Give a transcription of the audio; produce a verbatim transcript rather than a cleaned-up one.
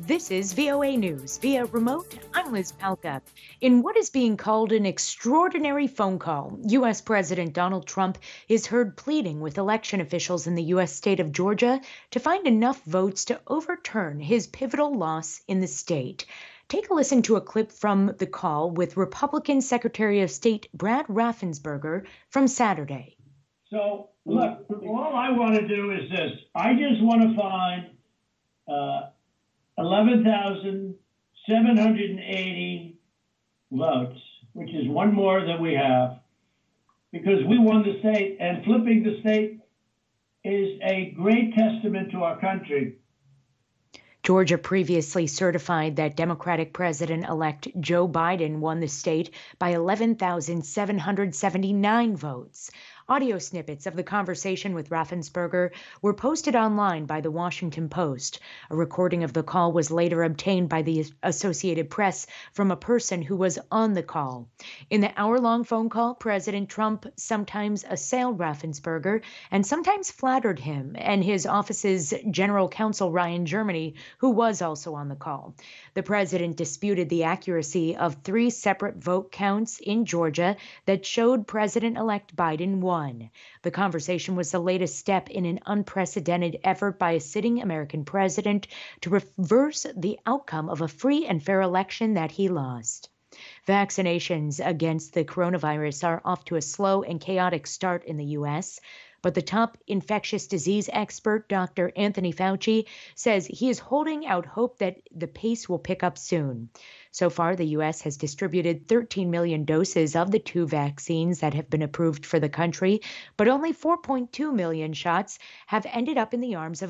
This is V O A News via remote. I'm Liz Palka. In what is being called an extraordinary phone call, U S. President Donald Trump is heard pleading with election officials in the U S state of Georgia to find enough votes to overturn his pivotal loss in the state. Take a listen to a clip from the call with Republican Secretary of State Brad Raffensperger from Saturday. So, look, all I want to do is this. I just want to find uh, eleven thousand seven hundred eighty votes, which is one more than we have, because we won the state, and flipping the state is a great testament to our country. Georgia previously certified that Democratic President-elect Joe Biden won the state by eleven thousand seven hundred seventy-nine votes. Audio snippets of the conversation with Raffensperger were posted online by the Washington Post. A recording of the call was later obtained by the Associated Press from a person who was on the call. In the hour-long phone call, President Trump sometimes assailed Raffensperger and sometimes flattered him and his office's general counsel, Ryan Germany, who was also on the call. The president disputed the accuracy of three separate vote counts in Georgia that showed President-elect Biden won. The conversation was the latest step in an unprecedented effort by a sitting American president to reverse the outcome of a free and fair election that he lost. Vaccinations against the coronavirus are off to a slow and chaotic start in the U S, but the top infectious disease expert, Doctor Anthony Fauci, says he is holding out hope that the pace will pick up soon. So far, the U S has distributed thirteen million doses of the two vaccines that have been approved for the country, but only four point two million shots have ended up in the arms of